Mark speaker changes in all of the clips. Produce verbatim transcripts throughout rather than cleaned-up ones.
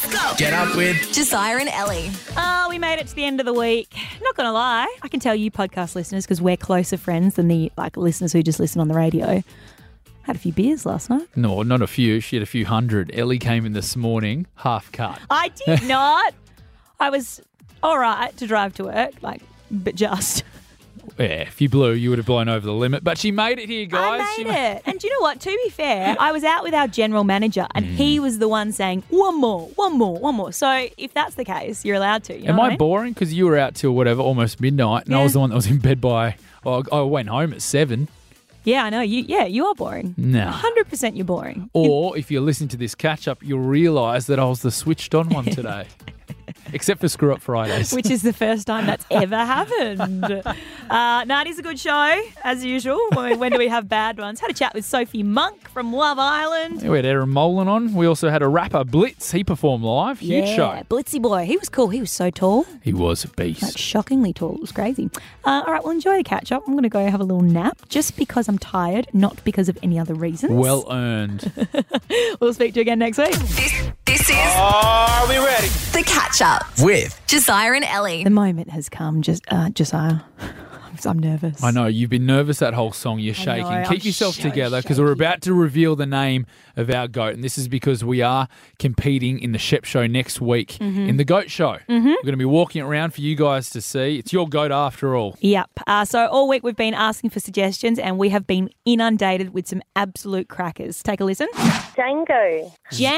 Speaker 1: go.
Speaker 2: Get up with
Speaker 1: Josiah and Ellie.
Speaker 3: Oh, we made it to the end of the week. Not going to lie, I can tell you podcast listeners, because we're closer friends than the like listeners who just listen on the radio. Had a few beers last night.
Speaker 4: No, not a few. She had a few hundred. Ellie came in this morning, half cut.
Speaker 3: I did not. I was all right to drive to work, like, but just.
Speaker 4: Yeah, if you blew, you would have blown over the limit. But she made it here, guys.
Speaker 3: I
Speaker 4: She
Speaker 3: made
Speaker 4: ma-
Speaker 3: it. And do you know what? To be fair, I was out with our general manager and
Speaker 4: Mm.
Speaker 3: he was the one saying, one more, one more, one more. So if that's the case, you're allowed to. You know
Speaker 4: Am
Speaker 3: what
Speaker 4: I
Speaker 3: I mean?
Speaker 4: boring? Because you were out till whatever, almost midnight, and I
Speaker 3: Yeah.
Speaker 4: was the one that was in bed by. Well, I went home at seven.
Speaker 3: Yeah, I know. You, yeah, you are boring.
Speaker 4: No.
Speaker 3: one hundred percent you're boring.
Speaker 4: Or if you're listening to this catch up, you'll realise that I was the switched on one today. Except for Screw Up Fridays.
Speaker 3: Which is the first time that's ever happened. Uh, no, it is a good show, as usual. When, when do we have bad ones? Had a chat with Sophie Monk from Love Island.
Speaker 4: We had Aaron Molan on. We also had a rapper, Blitz. He performed live. Huge
Speaker 3: yeah,
Speaker 4: show.
Speaker 3: Blitzy boy. He was cool. He was so tall.
Speaker 4: He was a beast.
Speaker 3: Like shockingly tall. It was crazy. Uh, all right, well, enjoy the catch up. I'm going to go have a little nap just because I'm tired, not because of any other reasons.
Speaker 4: Well earned.
Speaker 3: We'll speak to you again next week.
Speaker 1: This, this is
Speaker 2: Are we ready?
Speaker 1: The Catch Up.
Speaker 2: With
Speaker 1: Josiah and Ellie.
Speaker 3: The moment has come, just uh, Josiah. I'm nervous.
Speaker 4: I know, you've been nervous that whole song. You're shaking.
Speaker 3: know,
Speaker 4: Keep
Speaker 3: I'm
Speaker 4: yourself
Speaker 3: so
Speaker 4: together because we're
Speaker 3: shaky.
Speaker 4: about to reveal the name of our GOAT. And this is because we are competing in the Shep Show next week
Speaker 3: Mm-hmm.
Speaker 4: in the GOAT Show. Mm-hmm. We're going to be walking around for you guys to see. It's your GOAT after all.
Speaker 3: Yep. Uh, so all week we've been asking for suggestions and we have been inundated with some absolute crackers. Take a listen.
Speaker 5: Django.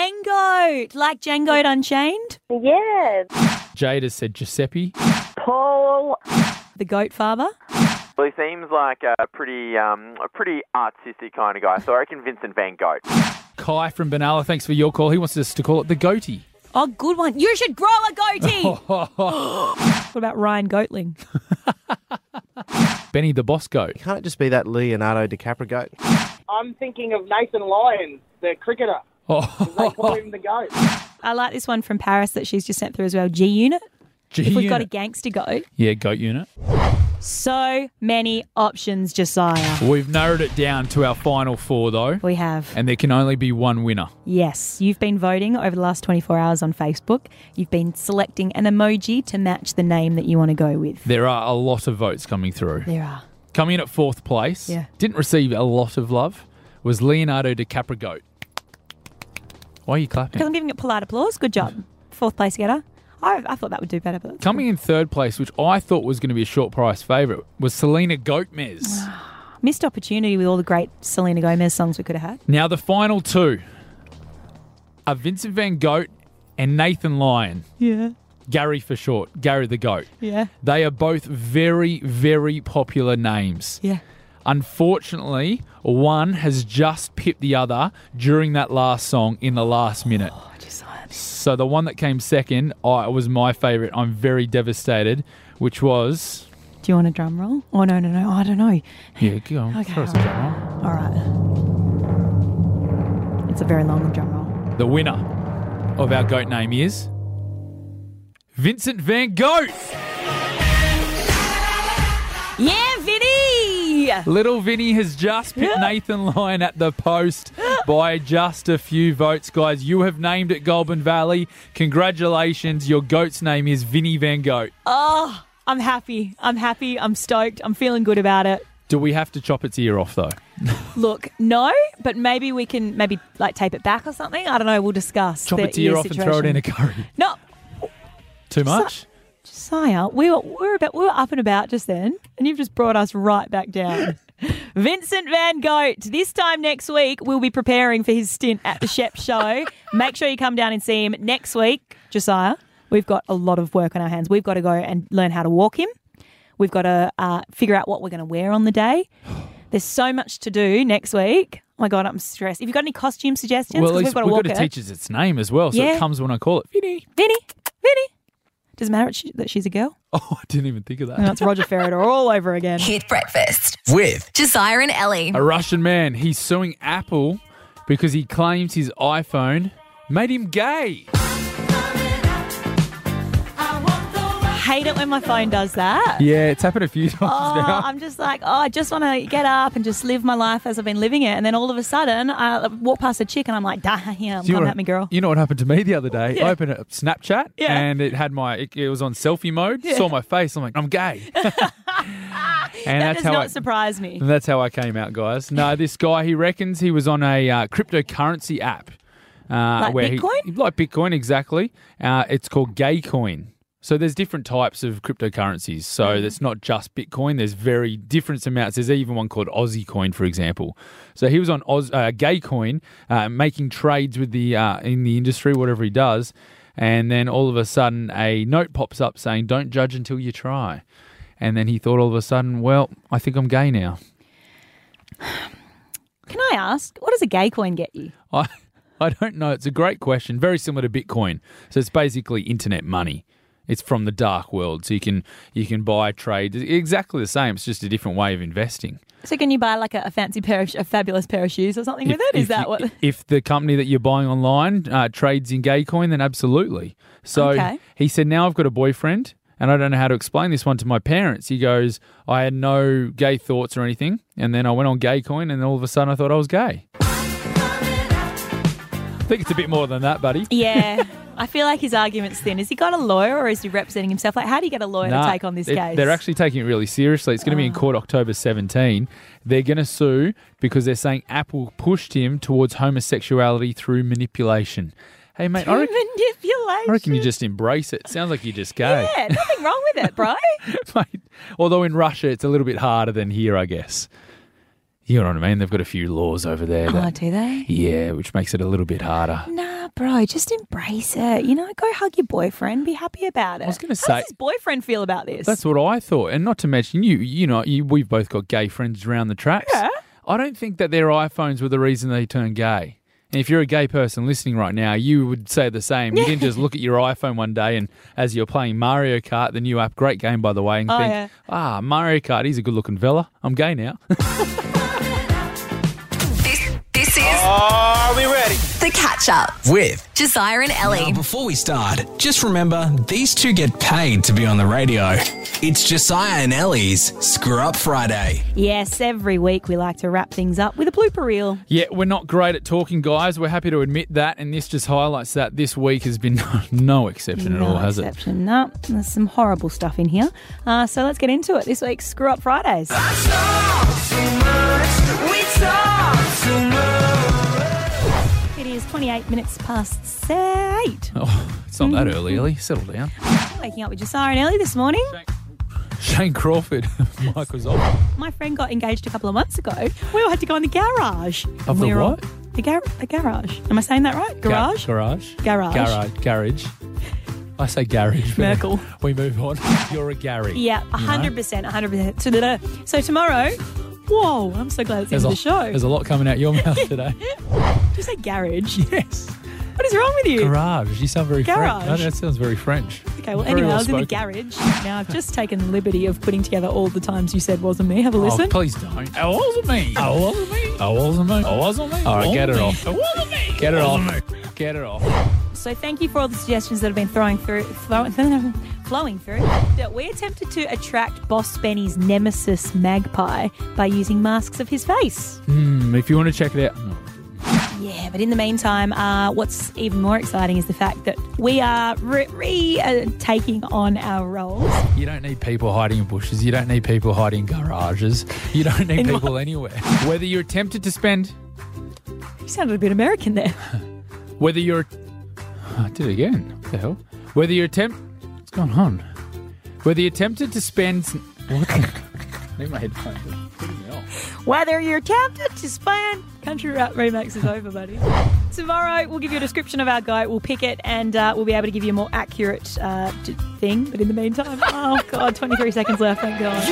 Speaker 3: Django, like Django Unchained,
Speaker 5: Yeah.
Speaker 4: Jade has said Giuseppe.
Speaker 5: Paul.
Speaker 3: the goat father.
Speaker 6: Well, he seems like a pretty, um, a pretty artistic kind of guy. So I reckon Vincent Van Gogh.
Speaker 4: Kai from Benalla, thanks for your call. He wants us to call it the Goatee.
Speaker 3: Oh, good one. You should grow a goatee. What about Ryan Goatling?
Speaker 4: Benny the Boss Goat.
Speaker 7: Can't it just be that Leonardo DiCaprio goat?
Speaker 8: I'm thinking of Nathan Lyon, the cricketer.
Speaker 4: Oh,
Speaker 8: They call him the GOAT.
Speaker 3: I like this one from Paris that she's just sent through as well. G Unit.
Speaker 4: G
Speaker 3: If we've got a
Speaker 4: Unit.
Speaker 3: gangster goat.
Speaker 4: Yeah, Goat Unit.
Speaker 3: So many options, Josiah.
Speaker 4: We've narrowed it down to our final four, though,
Speaker 3: We have.
Speaker 4: and there can only be one winner.
Speaker 3: Yes, you've been voting over the last twenty-four hours on Facebook. You've been selecting an emoji to match the name that you want to go with.
Speaker 4: There are a lot of votes coming through.
Speaker 3: There are.
Speaker 4: Coming in at fourth place,
Speaker 3: Yeah.
Speaker 4: didn't receive a lot of love, was Leonardo DiCaprio Goat. Why are you
Speaker 3: Because
Speaker 4: clapping?
Speaker 3: I'm giving it polite applause. Good job. Fourth place getter. I, I thought that would do better. But
Speaker 4: Coming in third place, which I thought was going to be a short price favourite, was Selena Gomez.
Speaker 3: missed opportunity with all the great Selena Gomez songs we could have had.
Speaker 4: Now the final two are Vincent Van Gogh and Nathan Lyon.
Speaker 3: Yeah.
Speaker 4: Gary for short. Gary the Goat.
Speaker 3: Yeah.
Speaker 4: They are both very, very popular names.
Speaker 3: Yeah.
Speaker 4: Unfortunately, one has just pipped the other during that last song in the last minute.
Speaker 3: Oh, Josiah.
Speaker 4: So the one that came second I was my favourite. I'm very devastated, which was...
Speaker 3: Do you want a drum roll? Oh, no, no, no. I don't know.
Speaker 4: Yeah, go on.
Speaker 3: Okay,
Speaker 4: Throw us a
Speaker 3: all
Speaker 4: drum roll.
Speaker 3: All right. It's a very long drum roll.
Speaker 4: The winner of our GOAT name is... Vincent Van Gogh!
Speaker 3: Yeah, Vinny!
Speaker 4: Little Vinny has just picked Nathan Lyon at the post by just a few votes. Guys, you have named it Goulburn Valley. Congratulations. Your GOAT's name is Vinny Van Gogh.
Speaker 3: Oh, I'm happy. I'm happy. I'm stoked. I'm feeling good about it.
Speaker 4: Do we have to chop its ear off, though?
Speaker 3: Look, no, but maybe we can maybe like tape it back or something. I don't know. We'll discuss.
Speaker 4: Chop
Speaker 3: the
Speaker 4: its ear off
Speaker 3: situation.
Speaker 4: and throw it in a curry.
Speaker 3: No,
Speaker 4: Too much?
Speaker 3: Josiah, we were we were about we were up and about just then, and you've just brought us right back down. Vincent Van Gogh. This time next week, we'll be preparing for his stint at the Shep Show. Make sure you come down and see him next week, Josiah. We've got a lot of work on our hands. We've got to go and learn how to walk him. We've got to uh, figure out what we're going to wear on the day. There's so much to do next week. Oh my God, I'm stressed. If you've got any costume suggestions,
Speaker 4: Well, at
Speaker 3: because we've
Speaker 4: least
Speaker 3: got to
Speaker 4: we've
Speaker 3: walk
Speaker 4: got to
Speaker 3: her.
Speaker 4: teach us its name as well, so
Speaker 3: Yeah.
Speaker 4: it comes when I call it. Vinny.
Speaker 3: Vinny, Vinny. Does it matter that she- that she's a girl?
Speaker 4: Oh, I didn't even think of that.
Speaker 3: No, it's Roger Federer all over again.
Speaker 1: Hit breakfast.
Speaker 2: with
Speaker 1: Josiah and Ellie.
Speaker 4: A Russian man, he's suing Apple because he claims his iPhone made him gay.
Speaker 3: hate it when my phone does that.
Speaker 4: Yeah, it's happened a few times
Speaker 3: Oh,
Speaker 4: now.
Speaker 3: I'm just like, oh, I just want to get up and just live my life as I've been living it. And then all of a sudden, I walk past a chick and I'm like, damn,
Speaker 4: Do you
Speaker 3: come
Speaker 4: know
Speaker 3: at
Speaker 4: what-
Speaker 3: me, girl.
Speaker 4: You know what happened to me the other day?
Speaker 3: Yeah.
Speaker 4: I opened up Snapchat
Speaker 3: Yeah.
Speaker 4: and it had my, it, it was on selfie mode,
Speaker 3: Yeah.
Speaker 4: saw my face. I'm like, I'm gay. and
Speaker 3: That
Speaker 4: that's
Speaker 3: does
Speaker 4: how
Speaker 3: not
Speaker 4: I,
Speaker 3: surprise me.
Speaker 4: and that's how I came out, guys. No, this guy, he reckons he was on a uh, cryptocurrency app. Uh,
Speaker 3: Like
Speaker 4: where he-
Speaker 3: Bitcoin?
Speaker 4: like Bitcoin, exactly. Uh, it's called Gaycoin. So there's different types of cryptocurrencies. So
Speaker 3: Mm.
Speaker 4: it's not just Bitcoin. There's very different amounts. There's even one called Aussie Coin, for example. So he was on Oz, uh, Gaycoin, uh, making trades with the uh, in the industry, whatever he does. And then all of a sudden, a note pops up saying, "Don't judge until you try." And then he thought all of a sudden, well, I think I'm gay now.
Speaker 3: Can I ask, what does a gay coin get you?
Speaker 4: I I don't know. It's a great question. Very similar to Bitcoin. So it's basically internet money. It's from the dark world. So you can you can buy, trade. It's exactly the same. It's just a different way of investing.
Speaker 3: So can you buy like a, a fancy pair of, a fabulous pair of shoes or something with it? Is that
Speaker 4: you-
Speaker 3: what?
Speaker 4: If the company that you're buying online uh, trades in Gaycoin, then absolutely. So
Speaker 3: Okay.
Speaker 4: he said, now I've got a boyfriend, and I don't know how to explain this one to my parents. He goes, I had no gay thoughts or anything, and then I went on Gaycoin, and all of a sudden I thought I was gay. I think it's a bit more than that, buddy.
Speaker 3: Yeah. I feel like his argument's thin. Has he got a lawyer or is he representing himself? Like, how do you get a lawyer
Speaker 4: Nah,
Speaker 3: to take on this
Speaker 4: it-
Speaker 3: case?
Speaker 4: They're actually taking it really seriously. It's going to be in court October seventeenth. They're going to sue because they're saying Apple pushed him towards homosexuality through manipulation. Hey, mate, I reckon,
Speaker 3: manipulation.
Speaker 4: I reckon you just embrace it. Sounds like you're just gay.
Speaker 3: Yeah, nothing wrong with it, bro.
Speaker 4: Mate, although in Russia, it's a little bit harder than here, I guess. You know what I mean? They've got a few laws over there.
Speaker 3: Oh,
Speaker 4: that-
Speaker 3: do they?
Speaker 4: yeah, which makes it a little bit harder.
Speaker 3: Nah, bro, just embrace it. You know, go hug your boyfriend. Be happy about it.
Speaker 4: I was gonna
Speaker 3: How
Speaker 4: say-
Speaker 3: does his boyfriend feel about this?
Speaker 4: That's what I thought. And not to mention, you you know, you, we've both got gay friends around the tracks.
Speaker 3: Yeah.
Speaker 4: I don't think that their iPhones were the reason they turned gay. And if you're a gay person listening right now, you would say the same. You didn't just look at your iPhone one day and as you're playing Mario Kart, the new app, great game, by the way, and
Speaker 3: Oh,
Speaker 4: think,
Speaker 3: yeah.
Speaker 4: ah, Mario Kart, he's a good-looking fella. I'm gay now.
Speaker 1: This, this is
Speaker 8: Are we ready?
Speaker 1: The Catch Up.
Speaker 2: With.
Speaker 1: Josiah and Ellie.
Speaker 2: Now, before we start, just remember, these two get paid to be on the radio. It's Josiah and Ellie's Screw Up Friday.
Speaker 3: Yes, every week we like to wrap things up with a blooper reel.
Speaker 4: Yeah, we're not great at talking, guys. We're happy to admit that, and this just highlights that this week has been no exception at all,
Speaker 3: No
Speaker 4: has it?
Speaker 3: exception. No, there's some horrible stuff in here. Uh, so let's get into it. This week's Screw Up Fridays. It is twenty-eight minutes past eight.
Speaker 4: Oh, it's not that early, Ellie. Settle down.
Speaker 3: Waking up with Josiah and Ellie this morning.
Speaker 4: Shane Crawford, Mike was off.
Speaker 3: My friend got engaged a couple of months ago. We all had to go in the garage.
Speaker 4: Of the
Speaker 3: We were all-
Speaker 4: what?
Speaker 3: The, gar- the garage. Am I saying that right? Garage?
Speaker 4: Ga- garage.
Speaker 3: Garage.
Speaker 4: Garage. Garage. I say garage. but
Speaker 3: Merkel.
Speaker 4: We move on. You're a Gary.
Speaker 3: Yeah, one hundred percent, one hundred percent. So, da-da. So tomorrow, whoa, I'm so glad it's
Speaker 4: There's
Speaker 3: in
Speaker 4: a,
Speaker 3: the show.
Speaker 4: there's a lot coming out your mouth today.
Speaker 3: Did you say garage?
Speaker 4: Yes.
Speaker 3: What is wrong with you?
Speaker 4: Garage. You sound very
Speaker 3: Garage.
Speaker 4: French. Oh, that sounds very French.
Speaker 3: Okay, well,
Speaker 4: Very
Speaker 3: anyway,
Speaker 4: well
Speaker 3: I was in the
Speaker 4: spoken.
Speaker 3: garage. Now, I've just taken the liberty of putting together all the times you said wasn't me. Have a listen.
Speaker 4: Oh, please don't. It wasn't me. It wasn't me. It wasn't me. It wasn't me. All right, get it off. It wasn't me. Get it off. Get it off.
Speaker 3: So thank you for all the suggestions that have been throwing through, flowing, flowing through. That we attempted to attract Boss Benny's nemesis Magpie by using masks of his face.
Speaker 4: Hmm, if you want to check it out. No.
Speaker 3: Yeah, but in the meantime, uh, what's even more exciting is the fact that we are re, re uh, taking on our roles.
Speaker 4: You don't need people hiding in bushes. You don't need people hiding in garages. You don't need
Speaker 3: In
Speaker 4: people
Speaker 3: what?
Speaker 4: anywhere. Whether you're tempted to spend,
Speaker 3: You sounded a bit American there.
Speaker 4: whether you're, oh, I did it again. What the hell? Whether you're temp, what's going on? Whether you're tempted to spend, what? The, I need my headphones. It's putting me off.
Speaker 3: Whether you're tempted to spend, Country Rap Remix is over, buddy. Tomorrow we'll give you a description of our goat. We'll pick it and uh, we'll be able to give you a more accurate uh, d- thing. But in the meantime, oh God, twenty-three seconds left. Thank God.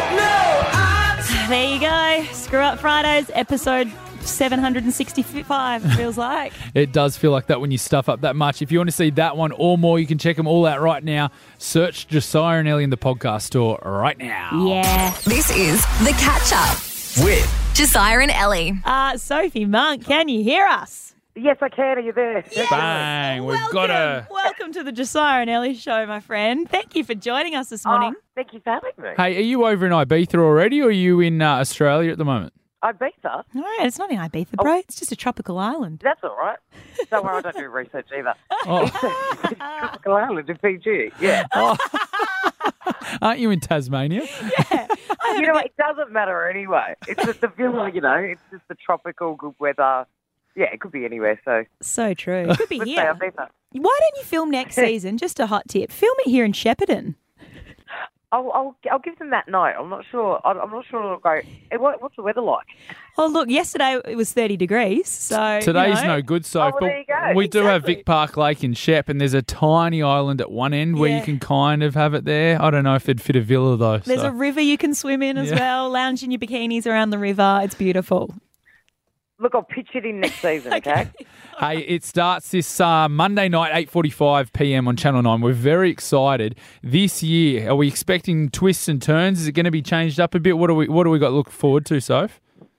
Speaker 3: There you go. Screw Up Fridays, episode seven hundred sixty-five. It feels like.
Speaker 4: It does feel like that when you stuff up that much. If you want to see that one or more, you can check them all out right now. Search Josiah and Ellie in the podcast store right now.
Speaker 3: Yeah.
Speaker 1: This is The Catch Up.
Speaker 2: With.
Speaker 1: Josiah and Ellie.
Speaker 3: Uh, Sophie Monk, can you hear us?
Speaker 8: Yes, I can. Are you there?
Speaker 4: Bang, we've
Speaker 3: Welcome.
Speaker 4: got a...
Speaker 3: Welcome welcome to the Josiah and Ellie show, my friend. Thank you for joining us this morning.
Speaker 5: Oh, thank you for having me.
Speaker 4: Hey, are you over in Ibiza already, or are you in uh, Australia at the moment?
Speaker 5: Ibiza?
Speaker 3: No, it's not in Ibiza, bro. It's just a tropical island.
Speaker 5: That's all right. Don't worry, I don't do research either.
Speaker 4: Oh.
Speaker 5: It's a, it's a tropical island in Fiji. Yeah.
Speaker 4: Oh. Aren't you in Tasmania?
Speaker 3: Yeah. I
Speaker 5: You know what? It doesn't matter anyway. It's just the villa, you know. It's just the tropical, good weather. Yeah, it could be anywhere. So
Speaker 3: So true. It could be
Speaker 5: let's say
Speaker 3: here.
Speaker 5: Ibiza.
Speaker 3: Why don't you film next season? Just a hot tip. Film it here in Shepparton.
Speaker 5: I'll, I'll I'll give them that night. I'm not sure. I'm I'm not sure it'll go. eh, What, what's the weather like?
Speaker 3: Oh, look, yesterday it was thirty degrees. So
Speaker 4: Today's
Speaker 3: you know,
Speaker 4: no good, so
Speaker 5: Oh, well, there you go.
Speaker 4: we do have
Speaker 3: Exactly.
Speaker 4: Vic Park Lake in Shep, and there's a tiny island at one end where
Speaker 3: Yeah.
Speaker 4: you can kind of have it there. I don't know if it'd fit a villa though.
Speaker 3: There's
Speaker 4: so.
Speaker 3: a river you can swim in as
Speaker 4: Yeah.
Speaker 3: well. Lounge in your bikinis around the river. It's beautiful.
Speaker 5: Look, I'll pitch it in next season. Okay.
Speaker 4: Hey, it starts this uh, Monday night, eight forty-five p.m. on Channel nine. We're very excited. This year, are we expecting twists and turns? Is it going to be changed up a bit? What do we What do we got to look forward to, Soph?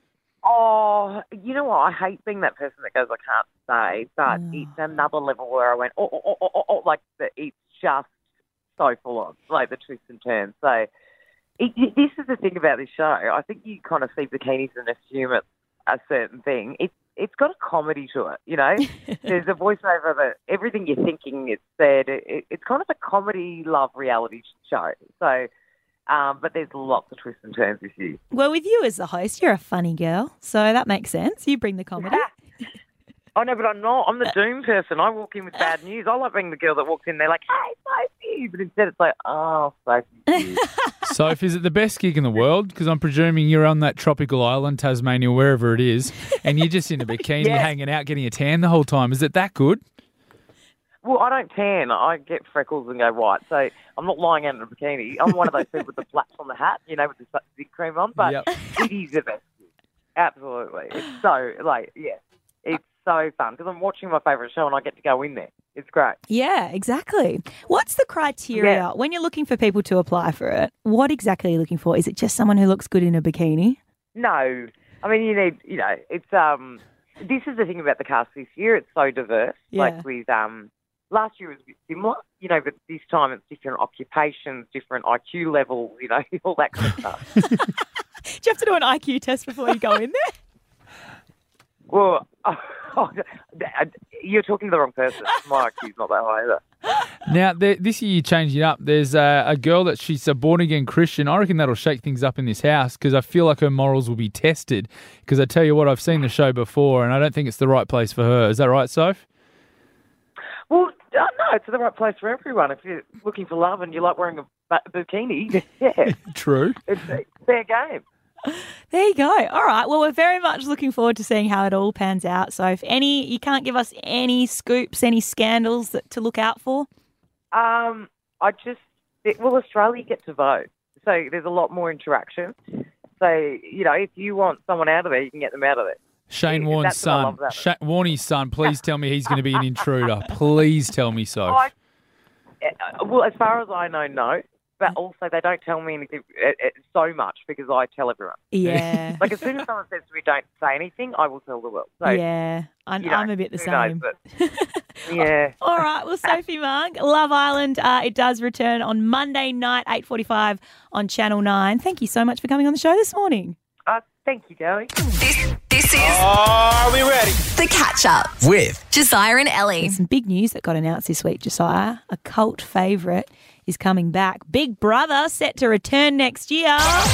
Speaker 5: Oh, you know what? I hate being that person that goes, I can't say, but it's another level where I went, oh, oh, oh, oh, oh, oh like the, it's just so full on, like the twists and turns. So it, it- this is the thing about this show. I think you kind of see bikinis and assume it's a certain thing. It's it's got a comedy to it, you know. There's a voiceover that everything you're thinking is said. It, it, it's kind of a comedy love reality show. So, um, but there's lots of twists and turns this year.
Speaker 3: Well, with you as the host, you're a funny girl. So that makes sense. You bring the comedy.
Speaker 5: Oh, no, but I'm not. I'm the doom person. I walk in with bad news. I like being the girl that walks in there like, hey, Sophie. But instead it's like, oh, Sophie.
Speaker 4: Soph, is it the best gig in the world? Because I'm presuming you're on that tropical island, Tasmania, wherever it is, and you're just in a bikini
Speaker 5: Yes.
Speaker 4: hanging out, getting a tan the whole time. Is it that good?
Speaker 5: Well, I don't tan. I get freckles and go white. So I'm not lying out in a bikini. I'm one of those people with the flaps on the hat, you know, with the big cream on. But
Speaker 4: Yep.
Speaker 5: it is the best gig. Absolutely. It's so, like, yeah. It's so fun because I'm watching my favourite show and I get to go in there. It's great.
Speaker 3: Yeah, exactly. What's the criteria
Speaker 5: Yeah.
Speaker 3: when you're looking for people to apply for it? What exactly are you looking for? Is it just someone who looks good in a bikini?
Speaker 5: No, I mean you need, you know, it's um. This is the thing about the cast this year. It's so diverse.
Speaker 3: Yeah.
Speaker 5: Like with um, last year was a bit similar, you know, but this time it's different occupations, different I Q levels, you know, all that kind of stuff.
Speaker 3: Do you have to do an I Q test before you go in there?
Speaker 5: Well, oh, you're talking to the wrong person. My I Q's not that high either.
Speaker 4: Now, there, this year you changed it up. There's a, a girl that she's a born-again Christian. I reckon that'll shake things up in this house because I feel like her morals will be tested. Because I tell you what, I've seen the show before and I don't think it's the right place for her. Is that right, Soph?
Speaker 5: Well, uh, no, it's the right place for everyone. If you're looking for love and you like wearing a ba- bikini, yeah,
Speaker 4: True.
Speaker 5: it's a fair game.
Speaker 3: There you go. All right. Well, we're very much looking forward to seeing how it all pans out. So if any, you can't give us any scoops, any scandals that, to look out for?
Speaker 5: Um, I just, it, well, Australia get to vote. So there's a lot more interaction. So, you know, if you want someone out of there, you can get them out of there.
Speaker 4: Shane
Speaker 5: Yeah,
Speaker 4: Warne's
Speaker 5: that's what I
Speaker 4: son.
Speaker 5: love about it.
Speaker 4: Sha- Warnie's son, please tell me he's going to be an intruder. Please tell me so.
Speaker 5: I, uh, well, as far as I know, no. But also, they don't tell me anything uh, uh, so much because I tell everyone.
Speaker 3: Yeah.
Speaker 5: Like, as soon as someone says to me, don't say anything, I will tell the world. So,
Speaker 3: yeah. I'm,
Speaker 5: you know,
Speaker 3: I'm a bit the
Speaker 5: who knows,
Speaker 3: same.
Speaker 5: but, yeah.
Speaker 3: All right. Well, Sophie Monk, Love Island, uh, it does return on Monday night, eight forty-five on Channel nine. Thank you so much for coming on the show this morning.
Speaker 5: Uh, thank you, Joey.
Speaker 1: This, this is
Speaker 8: Are we ready?
Speaker 1: The Catch Up
Speaker 2: With
Speaker 1: Josiah and Ellie.
Speaker 3: There's some big news that got announced this week, Josiah. A cult favourite is coming back. Big Brother set to return next year.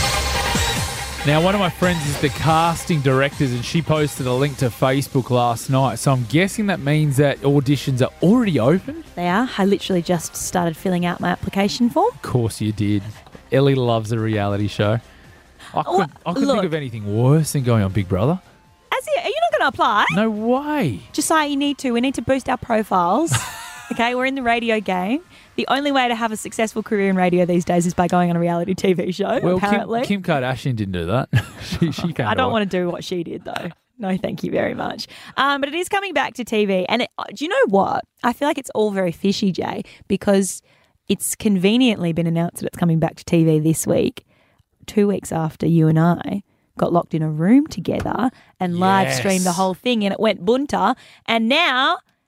Speaker 4: Now, one of my friends is the casting directors, and she posted a link to Facebook last night. So I'm guessing that means that auditions are already open.
Speaker 3: They are. I literally just started filling out my application form.
Speaker 4: Of course you did. Ellie loves a reality show. I
Speaker 3: Oh,
Speaker 4: couldn't, I couldn't
Speaker 3: look.
Speaker 4: think of anything worse than going on Big Brother.
Speaker 3: As you, are you not going to apply?
Speaker 4: No way.
Speaker 3: Josiah, you need to. We need to boost our profiles. Okay, we're in the radio game. The only way to have a successful career in radio these days is by going on a reality T V show,
Speaker 4: Well,
Speaker 3: apparently.
Speaker 4: Kim, Kim Kardashian didn't do that. she, she came
Speaker 3: I don't
Speaker 4: to
Speaker 3: want to do what she did, though. No, thank you very much. Um, but it is coming back to T V. And it, do you know what? I feel like it's all very fishy, Jay, because it's conveniently been announced that it's coming back to T V this week, two weeks after you and I got locked in a room together and live streamed the
Speaker 4: Yes.
Speaker 3: whole thing, and it went bunter. And now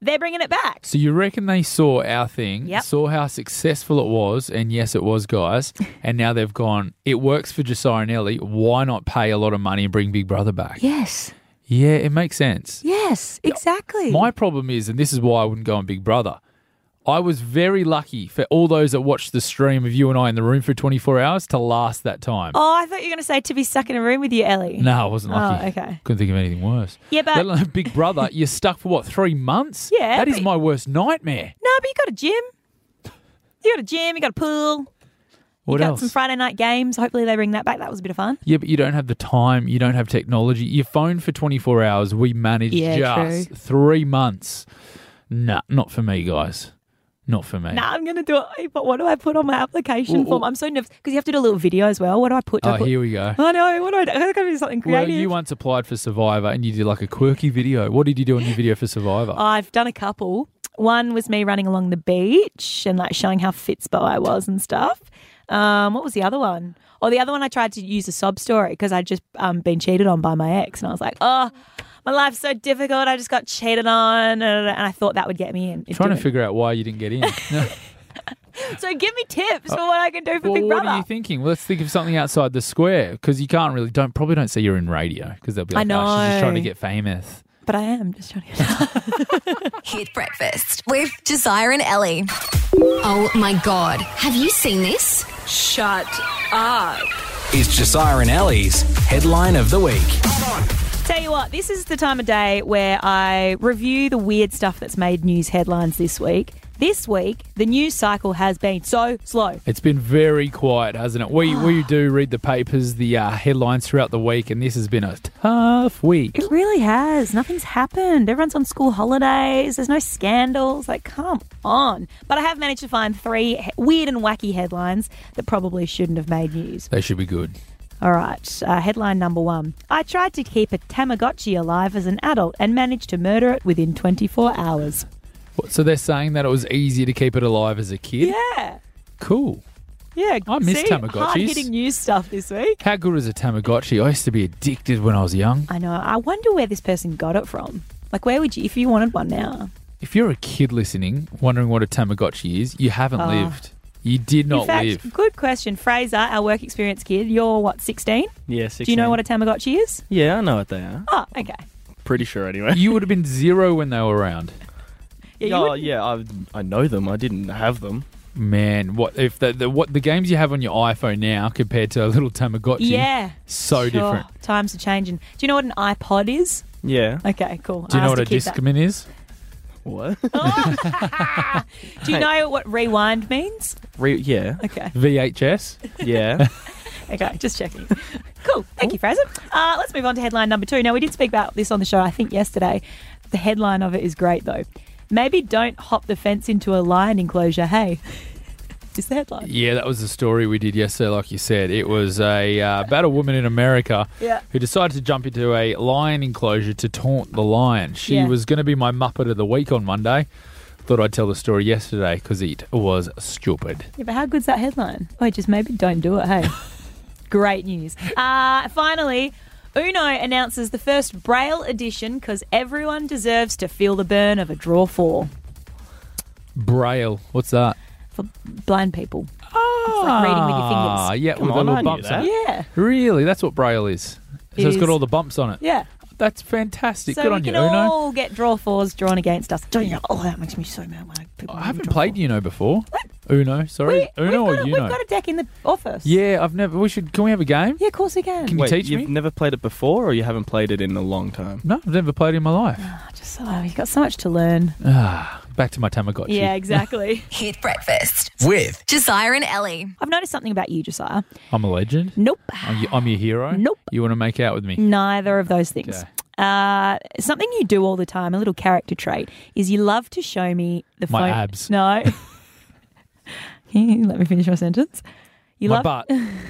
Speaker 3: they're bringing it back.
Speaker 4: So you reckon they saw our thing,
Speaker 3: Yep.
Speaker 4: saw how successful it was, and yes, it was, guys, and now they've gone, it works for Josiah and Ellie, why not pay a lot of money and bring Big Brother back?
Speaker 3: Yes.
Speaker 4: Yeah, it makes sense.
Speaker 3: Yes, exactly.
Speaker 4: My problem is, and this is why I wouldn't go on Big Brother, I was very lucky for all those that watched the stream of you and I in the room for twenty-four hours to last that time.
Speaker 3: Oh, I thought you were going to say to be stuck in a room with you, Ellie.
Speaker 4: No, I wasn't
Speaker 3: Oh,
Speaker 4: lucky.
Speaker 3: okay.
Speaker 4: Couldn't think of anything worse.
Speaker 3: Yeah, but-
Speaker 4: Let alone Big Brother, you're stuck for what, three months?
Speaker 3: Yeah,
Speaker 4: That is
Speaker 3: but-
Speaker 4: my worst nightmare.
Speaker 3: No, but you got a gym. You got a gym, you got a pool.
Speaker 4: What
Speaker 3: you got
Speaker 4: else?
Speaker 3: some Friday night games. Hopefully they bring that back. That was a bit of fun.
Speaker 4: Yeah, but you don't have the time. You don't have technology. Your phone for twenty-four hours, we managed
Speaker 3: Yeah,
Speaker 4: just three months. Nah, not for me, guys. Not for me.
Speaker 3: Nah, I'm going to do it. But what do I put on my application
Speaker 4: Well,
Speaker 3: form?
Speaker 4: well-
Speaker 3: I'm so nervous because you have to do a little video as well. What do I put? Do I
Speaker 4: Oh,
Speaker 3: put-
Speaker 4: here we go.
Speaker 3: I know. What do I do? I've got to do something
Speaker 4: Well,
Speaker 3: creative.
Speaker 4: you once applied for Survivor and you did like a quirky video. What did you do on your video for Survivor?
Speaker 3: I've done a couple. One was me running along the beach and like showing how fitspo I was and stuff. Um, what was the other one? Oh, the other one I tried to use a sob story because I'd just um, been cheated on by my ex, and I was like, oh, my life's so difficult. I just got cheated on, and I thought that would get me in. It
Speaker 4: Trying to
Speaker 3: didn't.
Speaker 4: figure out why you didn't get in.
Speaker 3: So give me tips for what I can do for
Speaker 4: well,
Speaker 3: Big
Speaker 4: what
Speaker 3: Brother.
Speaker 4: are you thinking? Well, let's think of something outside the square because you can't really don't probably don't say you're in radio because they'll be
Speaker 3: I
Speaker 4: like, oh, she's just
Speaker 3: know.
Speaker 4: trying to get famous.
Speaker 3: But I am just trying to.
Speaker 1: Hit breakfast with Josiah and Ellie.
Speaker 9: Oh my God. Have you seen this?
Speaker 1: Shut up.
Speaker 2: It's Josiah and Ellie's headline of the week.
Speaker 3: Tell you what, this is the time of day where I review the weird stuff that's made news headlines this week. This week, the news cycle has been so slow.
Speaker 4: It's been very quiet, hasn't it? We we do read the papers, the uh, headlines throughout the week, and this has been a tough week.
Speaker 3: It really has. Nothing's happened. Everyone's on school holidays. There's no scandals. Like, come on. But I have managed to find three he- weird and wacky headlines that probably shouldn't have made news.
Speaker 4: They should be good.
Speaker 3: All right, uh, headline number one. I tried to keep a Tamagotchi alive as an adult and managed to murder it within twenty-four hours.
Speaker 4: What, so they're saying that it was easier to keep it alive as a kid?
Speaker 3: Yeah.
Speaker 4: Cool.
Speaker 3: Yeah,
Speaker 4: I miss
Speaker 3: see,
Speaker 4: Tamagotchis.
Speaker 3: hard-hitting news stuff this week.
Speaker 4: How good is a Tamagotchi? I used to be addicted when I was young.
Speaker 3: I know. I wonder where this person got it from. Like, where would you, if you wanted one now?
Speaker 4: If you're a kid listening, wondering what a Tamagotchi is, you haven't
Speaker 3: Oh.
Speaker 4: lived. You did not
Speaker 3: In fact,
Speaker 4: live.
Speaker 3: good question. Fraser, our work experience kid, you're what, sixteen?
Speaker 10: Yeah,
Speaker 3: Do you know what a Tamagotchi is?
Speaker 10: Yeah, I know what they are.
Speaker 3: Oh, okay.
Speaker 10: Pretty sure anyway.
Speaker 4: You would have been zero when they were around.
Speaker 3: Yeah, you
Speaker 10: oh,
Speaker 3: would-
Speaker 10: yeah, I, I know them. I didn't have them.
Speaker 4: Man, what if the, the what the games you have on your iPhone now compared to a little Tamagotchi?
Speaker 3: Yeah.
Speaker 4: so
Speaker 3: Sure.
Speaker 4: different.
Speaker 3: Times are changing. Do you know what an iPod is?
Speaker 10: Yeah.
Speaker 3: Okay, cool.
Speaker 4: Do you
Speaker 3: I
Speaker 4: know
Speaker 3: asked
Speaker 4: what a
Speaker 3: to keep that.
Speaker 4: Discman is?
Speaker 10: What?
Speaker 3: Do you know what rewind means?
Speaker 10: Re- yeah.
Speaker 3: Okay.
Speaker 4: V H S.
Speaker 10: Yeah.
Speaker 3: Okay, just checking. Cool. Thank you, Fraser. Uh, let's move on to headline number two. Now, we did speak about this on the show, I think, yesterday. The headline of it is great, though. Maybe don't hop the fence into a lion enclosure. Hey, is the headline.
Speaker 4: Yeah, that was the story we did yesterday, like you said. It was a uh, about a woman in America
Speaker 3: Yeah.
Speaker 4: who decided to jump into a lion enclosure to taunt the lion. She
Speaker 3: Yeah.
Speaker 4: was going to be my Muppet of the Week on Monday. Thought I'd tell the story yesterday because it was stupid.
Speaker 3: Yeah, but how good's that headline? Oh, just maybe don't do it, hey. Great news. Uh, finally, Uno announces the first Braille edition because everyone deserves to feel the burn of a draw four
Speaker 4: Braille, what's that?
Speaker 3: for blind people.
Speaker 4: Ah,
Speaker 3: like reading with your fingers.
Speaker 4: Yeah,
Speaker 10: Come
Speaker 4: with
Speaker 10: on,
Speaker 4: the
Speaker 10: I
Speaker 4: little
Speaker 10: knew
Speaker 4: bumps on
Speaker 10: that.
Speaker 4: it.
Speaker 3: Yeah,
Speaker 4: Really? That's what Braille is.
Speaker 3: It
Speaker 4: so it's got
Speaker 3: is.
Speaker 4: all the bumps on it.
Speaker 3: yeah.
Speaker 4: That's fantastic.
Speaker 3: So
Speaker 4: Good
Speaker 3: we
Speaker 4: on you,
Speaker 3: can
Speaker 4: Uno.
Speaker 3: all get draw fours drawn against us. Don't you? Oh, that makes me so mad when I, people
Speaker 4: I
Speaker 3: make
Speaker 4: haven't
Speaker 3: draw
Speaker 4: played
Speaker 3: four.
Speaker 4: Uno before. Uno, sorry.
Speaker 3: We,
Speaker 4: Uno
Speaker 3: we've
Speaker 4: or
Speaker 3: got a,
Speaker 4: Uno?
Speaker 3: We've got a deck in the office.
Speaker 4: Yeah, I've never. We should. Can we have a game?
Speaker 3: Yeah, of course we can.
Speaker 4: Can you
Speaker 10: Wait,
Speaker 4: teach
Speaker 10: you've
Speaker 4: me?
Speaker 10: never played it before, or you haven't played it in a long time?
Speaker 4: No, I've never played it in my life.
Speaker 3: Oh, just, oh, you've got so much to learn.
Speaker 4: Ah, back to my Tamagotchi.
Speaker 3: Yeah, exactly.
Speaker 1: Hit breakfast
Speaker 2: With
Speaker 1: Josiah and Ellie.
Speaker 3: I've noticed something about you, Josiah.
Speaker 4: I'm a legend.
Speaker 3: Nope.
Speaker 4: I'm your, I'm your hero.
Speaker 3: Nope.
Speaker 4: You want to make out with me?
Speaker 3: Neither of those things.
Speaker 4: Okay.
Speaker 3: Uh, something you do all the time, a little character trait, is you love to show me the
Speaker 4: My
Speaker 3: phone.
Speaker 4: abs.
Speaker 3: No. Can you let me finish my sentence? You
Speaker 4: my
Speaker 3: love.
Speaker 4: butt.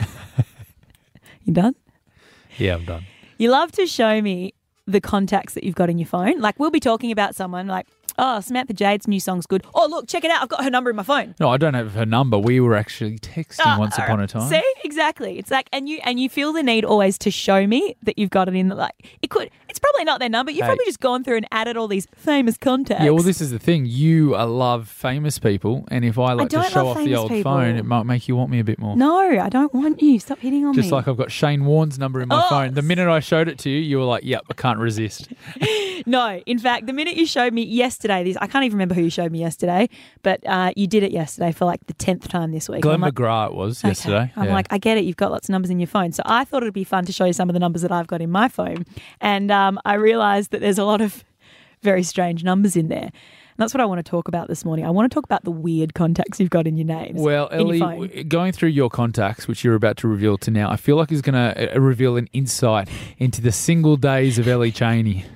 Speaker 3: You done?
Speaker 4: Yeah, I'm done.
Speaker 3: You love to show me the contacts that you've got in your phone. Like, we'll be talking about someone like, oh, Samantha Jade's new song's good. Oh, look, check it out. I've got her number in my phone.
Speaker 4: No, I don't have her number. We were actually texting
Speaker 3: Ah,
Speaker 4: once upon a time.
Speaker 3: See, exactly. It's like, and you and you feel the need always to show me that you've got it in the like. It could. It's It's probably not their number. You've
Speaker 4: Hey.
Speaker 3: probably just gone through and added all these famous contacts.
Speaker 4: Yeah, well, this is the thing. You uh, love famous people, and if I like to
Speaker 3: don't
Speaker 4: show
Speaker 3: love
Speaker 4: off the
Speaker 3: famous
Speaker 4: old
Speaker 3: people.
Speaker 4: phone, it might make you want me a bit more.
Speaker 3: No, I don't want you. Stop hitting on
Speaker 4: Just
Speaker 3: me.
Speaker 4: like I've got Shane Warne's number in my
Speaker 3: Oh.
Speaker 4: phone. The minute I showed it to you, you were like, yep, I can't resist.
Speaker 3: No, in fact, the minute you showed me yesterday, this I can't even remember who you showed me yesterday, but uh, you did it yesterday for like the tenth time this week.
Speaker 4: Glenn
Speaker 3: I'm like,
Speaker 4: McGrath it was
Speaker 3: okay.
Speaker 4: yesterday.
Speaker 3: I'm
Speaker 4: Yeah.
Speaker 3: like, I get it. You've got lots of numbers in your phone. So I thought it would be fun to show you some of the numbers that I've got in my phone. And um, I realised that there's a lot of very strange numbers in there. And that's what I want to talk about this morning. I want to talk about the weird contacts you've got in your names.
Speaker 4: Well,
Speaker 3: in your
Speaker 4: Ellie,
Speaker 3: phone.
Speaker 4: w- going through your contacts, which you're about to reveal to now, I feel like is going to uh, reveal an insight into the single days of Ellie Cheney.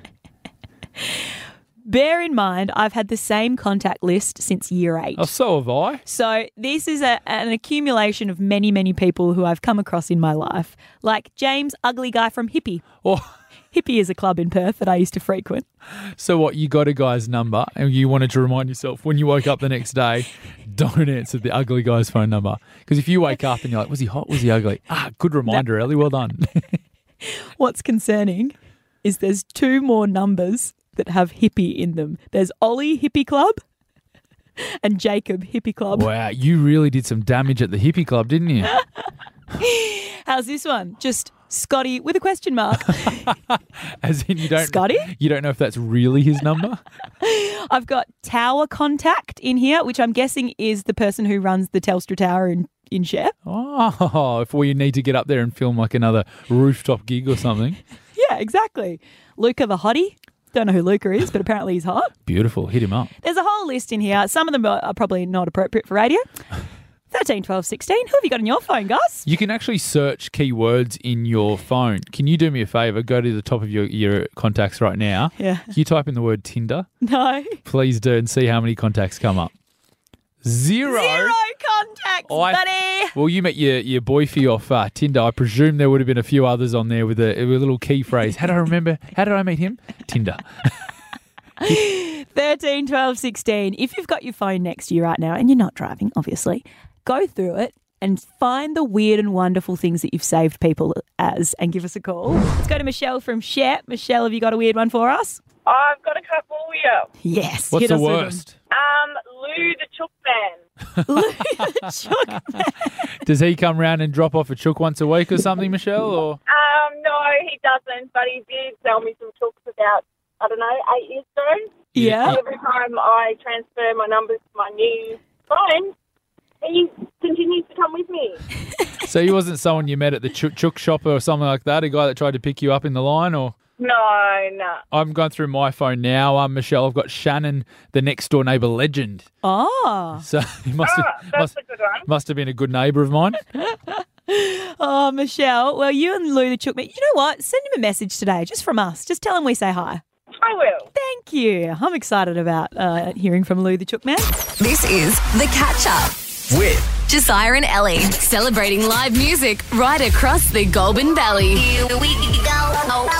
Speaker 3: Bear in mind, I've had the same contact list since year eight.
Speaker 4: Oh, so have I.
Speaker 3: So this is a, an accumulation of many, many people who I've come across in my life, like James, ugly guy from Hippie.
Speaker 4: Oh,
Speaker 3: Hippie is a club in Perth that I used to frequent.
Speaker 4: so what? You got a guy's number, and you wanted to remind yourself when you woke up the next day, don't answer the ugly guy's phone number, because if you wake up and you're like, was he hot? Was he ugly? Ah, good reminder, Ellie. Well done.
Speaker 3: What's concerning is there's two more numbers that have Hippie in them. There's Ollie Hippie Club and Jacob Hippie Club.
Speaker 4: Wow, you really did some damage at the hippie club, didn't you?
Speaker 3: How's this one? Just Scotty with a question mark.
Speaker 4: As in, you don't,
Speaker 3: Scotty?
Speaker 4: you don't know if that's really his number.
Speaker 3: I've got Tower Contact in here, which I'm guessing is the person who runs the Telstra Tower in, in Shep.
Speaker 4: Oh, if we need to get up there and film like another rooftop gig or something.
Speaker 3: Yeah, exactly. Luca the Hottie. Don't know who Luca is, but apparently he's hot.
Speaker 4: Beautiful. Hit him up.
Speaker 3: There's a whole list in here. Some of them are are probably not appropriate for radio. thirteen, twelve, sixteen. Who have you got on your phone, Gus?
Speaker 4: You can actually search keywords in your phone. Can you do me a favour? Go to the top of your, your contacts right now.
Speaker 3: Yeah.
Speaker 4: Can you type in the word Tinder?
Speaker 3: No.
Speaker 4: Please do, and see how many contacts come up. Zero.
Speaker 3: Zero contacts,
Speaker 4: I-
Speaker 3: buddy.
Speaker 4: Well, you met your, your boyfie off uh, Tinder. I presume there would have been a few others on there with a, with a little key phrase. How do I remember? How did I meet him? Tinder.
Speaker 3: thirteen, twelve, sixteen. If you've got your phone next to you right now and you're not driving, obviously, go through it and find the weird and wonderful things that you've saved people as and give us a call. Let's go to Michelle from Shep. Michelle, have you got a weird one for us?
Speaker 11: I've got a couple here.
Speaker 3: Yes.
Speaker 4: What's
Speaker 3: hit
Speaker 4: the
Speaker 3: us with them.
Speaker 4: worst?
Speaker 11: Um, Lou the Chook Man.
Speaker 4: Does he come round and drop off a chook once a week or something, Michelle? Or
Speaker 11: Um, no, he doesn't, but he did sell me some chooks about, I don't know, eight years ago.
Speaker 3: Yeah.
Speaker 11: Every time I transfer my numbers to my new phone, he continues to come with me.
Speaker 4: So he wasn't someone you met at the chook, chook shop or something like that, a guy that tried to pick you up in the line? Or
Speaker 11: No, no.
Speaker 4: I'm going through my phone now, um, Michelle. I've got Shannon, the next door neighbour legend.
Speaker 3: Oh.
Speaker 4: So he must have,
Speaker 11: Ah, that's
Speaker 4: must,
Speaker 11: a good one.
Speaker 4: must have been a good neighbour of mine.
Speaker 3: Oh, Michelle. Well, you and Lou the Chook Man. You know what? Send him a message today, just from us. Just tell him we say hi.
Speaker 11: I will.
Speaker 3: Thank you. I'm excited about uh, hearing from Lou the Chook Man.
Speaker 1: This is The Catch Up
Speaker 2: With
Speaker 1: Josiah and Ellie.
Speaker 9: Celebrating live music right across the Goulburn Valley.
Speaker 1: Here we go.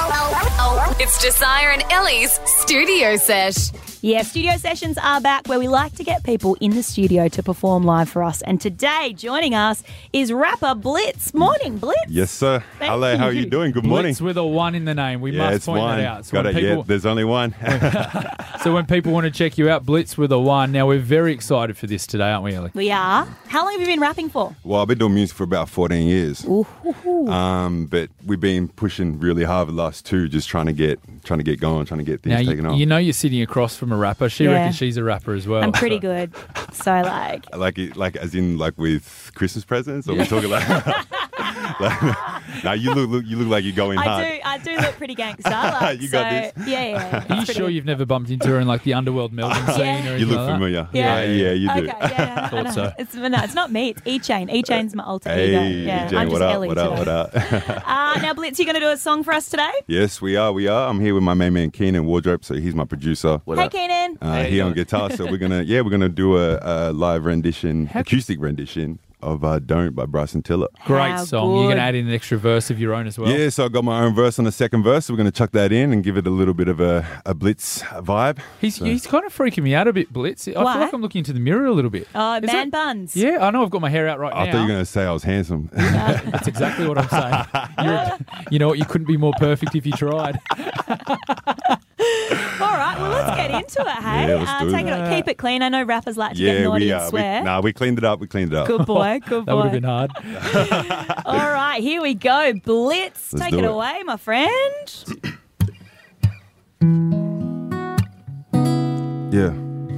Speaker 9: It's Josiah and Ellie's Studio Sesh.
Speaker 3: Yeah, studio sessions are back where we like to get people in the studio to perform live for us. And today, joining us is rapper Blitz. Morning, Blitz.
Speaker 12: Yes, sir.
Speaker 3: Thank
Speaker 12: Hello, how are
Speaker 3: you.
Speaker 12: you doing? Good morning.
Speaker 4: Blitz with a one in the name. We
Speaker 12: yeah,
Speaker 4: must
Speaker 12: it's
Speaker 4: point
Speaker 12: one.
Speaker 4: that out. So
Speaker 12: Got
Speaker 4: when
Speaker 12: it.
Speaker 4: people,
Speaker 12: Yeah, there's only one.
Speaker 4: so when people want to check you out, Blitz with a one. Now, we're very excited for this today, aren't we, Ellie?
Speaker 3: We are. How long have you been rapping for?
Speaker 12: Well, I've been doing music for about fourteen years.
Speaker 3: Ooh.
Speaker 12: Um, but we've been pushing really hard the last two, just trying to get trying to get going, trying to get things
Speaker 4: Now,
Speaker 12: taken
Speaker 4: you,
Speaker 12: off.
Speaker 4: you know you're sitting across from a rapper. She
Speaker 3: Yeah.
Speaker 4: reckons she's a rapper as well.
Speaker 3: I'm pretty
Speaker 4: so-
Speaker 3: good. So, like,
Speaker 12: like it, like as in like with Christmas presents, or
Speaker 4: Yeah.
Speaker 12: we talking like, like now you look, look you look like you're going hard.
Speaker 3: I do I do look pretty gangster. Like,
Speaker 12: You got
Speaker 3: so,
Speaker 12: this.
Speaker 3: Yeah, yeah.
Speaker 4: Are you
Speaker 3: It's pretty
Speaker 4: sure
Speaker 3: good.
Speaker 4: you've never bumped into her in like the underworld Melbourne scene
Speaker 3: Yeah.
Speaker 4: or
Speaker 12: You
Speaker 4: anything
Speaker 12: look
Speaker 4: like that?
Speaker 12: familiar.
Speaker 3: Yeah.
Speaker 12: yeah, yeah, you do.
Speaker 3: Okay, yeah, I
Speaker 4: Thought
Speaker 3: know.
Speaker 4: so.
Speaker 3: It's, no, it's not me. It's E-Chain. E-Chain's my alter
Speaker 12: Hey,
Speaker 3: ego. Yeah,
Speaker 12: Jane,
Speaker 3: I'm just
Speaker 12: what up?
Speaker 3: Ellie
Speaker 12: What up?
Speaker 3: today.
Speaker 12: What up?
Speaker 3: Uh, now, Blitz, you going to do a song for us today?
Speaker 12: Yes, we are. We are. I'm here with my main man Keenan Wardrobe, so he's my producer.
Speaker 3: Hey, Keenan.
Speaker 12: Uh, here on guitar, so we're gonna yeah we're gonna do a, a live rendition, acoustic rendition of uh, Don't by Bryson Tiller.
Speaker 4: Great
Speaker 3: How
Speaker 4: song. You're going
Speaker 3: good.
Speaker 4: to add in an extra verse of your own as well.
Speaker 12: Yeah, so I got my own verse on the second verse. So we're going to chuck that in and give it a little bit of a, a Blitz vibe.
Speaker 4: He's
Speaker 12: So-
Speaker 4: he's kind of freaking me out a bit, Blitz. I
Speaker 3: Why?
Speaker 4: feel like I'm looking into the mirror a little bit.
Speaker 3: Oh,
Speaker 4: Is
Speaker 3: man
Speaker 4: it-
Speaker 3: buns.
Speaker 4: Yeah, I know I've got my hair out right
Speaker 12: I
Speaker 4: now.
Speaker 12: thought you were going to say I was handsome.
Speaker 4: That's exactly what I'm saying. You're, you know what? You couldn't be more perfect if you tried.
Speaker 3: All right, well, let's get into it, hey?
Speaker 12: Yeah, let's
Speaker 3: uh,
Speaker 12: do
Speaker 3: take
Speaker 12: it.
Speaker 3: it, keep it clean. I know rappers like to get
Speaker 12: yeah,
Speaker 3: naughty
Speaker 12: we,
Speaker 3: and
Speaker 12: uh, we,
Speaker 3: swear.
Speaker 12: nah, we cleaned it up. We cleaned it up.
Speaker 3: Good boy, good boy.
Speaker 4: That would have been hard.
Speaker 3: All right, here we go. Blitz,
Speaker 12: Let's
Speaker 3: take
Speaker 12: do
Speaker 3: it
Speaker 12: it.
Speaker 3: away, my friend.
Speaker 12: Yeah.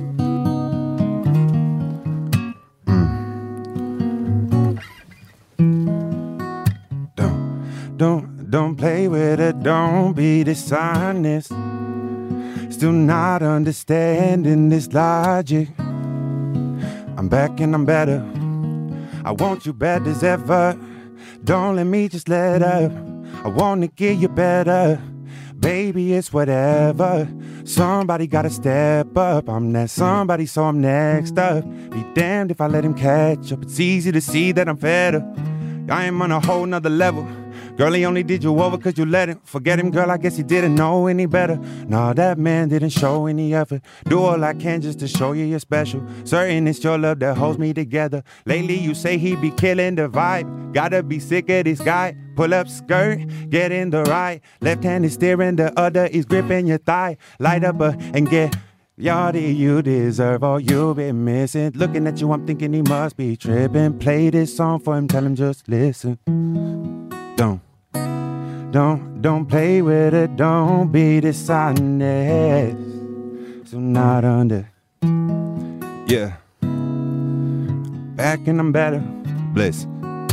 Speaker 12: Mm. Don't, don't, don't play with it. Don't be dishonest. Still not understanding this logic. I'm back and I'm better. I want you bad as ever. Don't let me just let up. I wanna get you better. Baby, it's whatever. Somebody gotta step up. I'm that somebody, so I'm next up. Be damned if I let him catch up. It's easy to see that I'm fed up. I am on a whole nother level. Girl, he only did you over cause you let him. Forget him, girl, I guess he didn't know any better. Nah, that man didn't show any effort. Do all I can just to show you you're special. Certain it's your love that holds me together. Lately you say he be killing the vibe. Gotta be sick of this guy. Pull up skirt, get in the right. Left hand is steering, the other is gripping your thigh. Light up uh, and get... Yachty, you deserve all you've been missing. Looking at you, I'm thinking he must be tripping. Play this song for him, tell him just listen. Don't, don't, don't play with it. Don't be dishonest. So not under. Yeah. Back and I'm better. Bliss.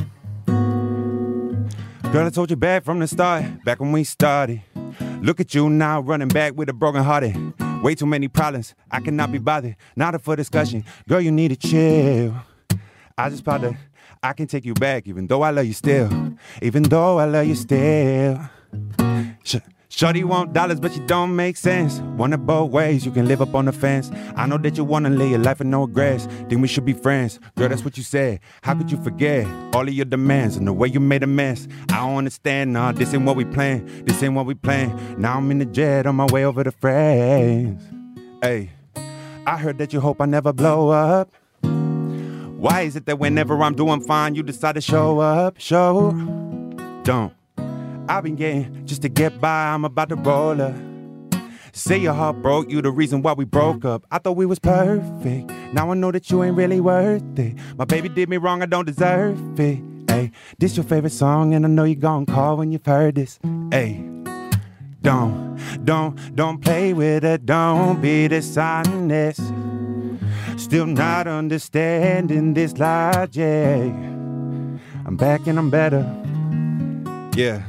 Speaker 12: Girl, I told you back from the start. Back when we started. Look at you now, running back with a broken hearted. Way too many problems, I cannot be bothered. Not up for discussion, girl, you need to chill. I just thought that I can take you back, even though I love you still. Even though I love you still. Sh- Shorty want dollars, but you don't make sense. Want it both ways, you can live up on the fence. I know that you wanna live your life with no regrets. Think we should be friends, girl, that's what you said. How could you forget all of your demands and the way you made a mess? I don't understand, nah, this ain't what we plan. This ain't what we plan. Now I'm in the jet on my way over to France. Hey, I heard that you hope I never blow up. Why is it that whenever I'm doing fine, you decide to show up? Show, don't. I've been getting just to get by, I'm about to roll up. Say your heart broke, you the reason why we broke up. I thought we was perfect, now I know that you ain't really worth it. My baby did me wrong, I don't deserve it. Hey, this your favorite song and I know you gon' call when you've heard this. Hey, don't, don't, don't play with it, don't be dishonest. Still not understanding this logic. I'm back and I'm better. Yeah.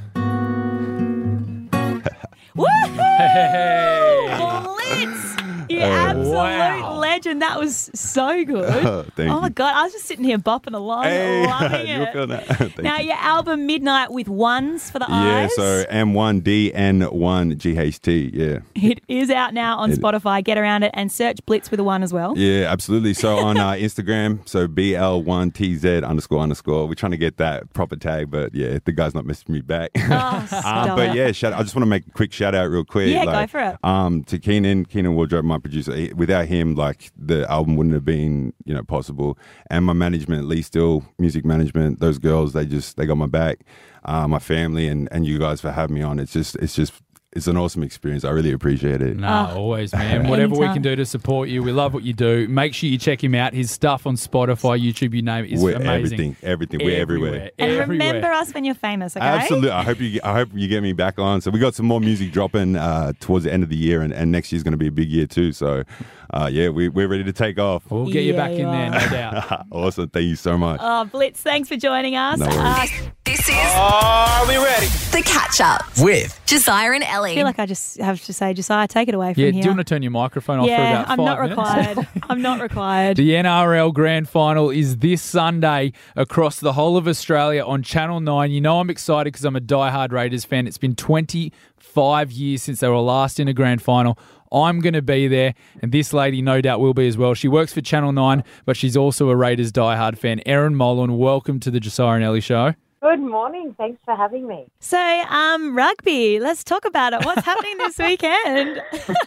Speaker 3: Woohoo! Blitz! You absolute
Speaker 4: wow.
Speaker 3: legend. That was so good.
Speaker 12: Oh, thank
Speaker 3: oh my
Speaker 12: you.
Speaker 3: God, I was just sitting here bopping along,
Speaker 12: Hey,
Speaker 3: loving
Speaker 12: you're
Speaker 3: it.
Speaker 12: feeling that. Thank
Speaker 3: Now,
Speaker 12: you.
Speaker 3: your album Midnight with Ones for the
Speaker 12: Yeah,
Speaker 3: Eyes.
Speaker 12: so M one D N one G H T, yeah.
Speaker 3: It is out now on
Speaker 12: It-
Speaker 3: Spotify. Get around it and search Blitz with a one as well.
Speaker 12: Yeah, absolutely. So on uh, Instagram, so B L one T Z underscore underscore. We're trying to get that proper tag, but yeah, the guy's not messaging me back.
Speaker 3: Oh, stop
Speaker 12: um, but
Speaker 3: it.
Speaker 12: yeah, shout, I just want to make a quick shout out real quick.
Speaker 3: Yeah, go
Speaker 12: like,
Speaker 3: for it.
Speaker 12: Um, to Keenan, Keenan Wardrobe, my producer. He- Without him, like the album wouldn't have been, you know, possible. And my management, Lee Still, music management, those girls, they just, they got my back. Uh, my family and, and you guys for having me on. It's just, it's just, it's an awesome experience. I really appreciate it.
Speaker 4: No,
Speaker 3: Oh.
Speaker 4: always, man. Whatever we
Speaker 3: Anytime.
Speaker 4: can do to support you, we love what you do. Make sure you check him out. His stuff on Spotify, YouTube, you name it, is
Speaker 12: We're
Speaker 4: amazing.
Speaker 12: everything, everything. We're everywhere.
Speaker 3: And
Speaker 4: everywhere.
Speaker 3: remember us when you're famous, okay?
Speaker 12: Absolutely. I hope you. Get, I hope you get me back on. So we got some more music dropping uh, towards the end of the year, and, and next year's going to be a big year too. So, uh, yeah, we, we're ready to take off.
Speaker 4: We'll get you
Speaker 3: Yeah,
Speaker 4: back
Speaker 3: you
Speaker 4: in there,
Speaker 3: are.
Speaker 4: no doubt.
Speaker 12: Awesome. Thank you so much.
Speaker 3: Oh, Blitz, thanks for joining us.
Speaker 12: No worries.
Speaker 3: Uh,
Speaker 1: This is
Speaker 13: Are we ready?
Speaker 1: The Catch Up
Speaker 2: With
Speaker 1: Josiah and
Speaker 3: I
Speaker 1: Ellie.
Speaker 3: feel like I just have to say, Josiah, take it away from
Speaker 4: Yeah,
Speaker 3: here.
Speaker 4: do you want to turn your microphone off for
Speaker 3: yeah,
Speaker 4: about
Speaker 3: I'm
Speaker 4: five
Speaker 3: not
Speaker 4: minutes?
Speaker 3: required. I'm not required.
Speaker 4: The N R L Grand Final is this Sunday across the whole of Australia on Channel nine. You know I'm excited because I'm a diehard Raiders fan. It's been twenty-five years since they were last in a Grand Final. I'm going to be there, and this lady no doubt will be as well. She works for Channel nine, but she's also a Raiders diehard fan. Erin Molan, welcome to the Josiah and Ellie Show.
Speaker 13: Good morning. Thanks for having me.
Speaker 3: So, um, rugby, let's talk about it. What's happening this weekend?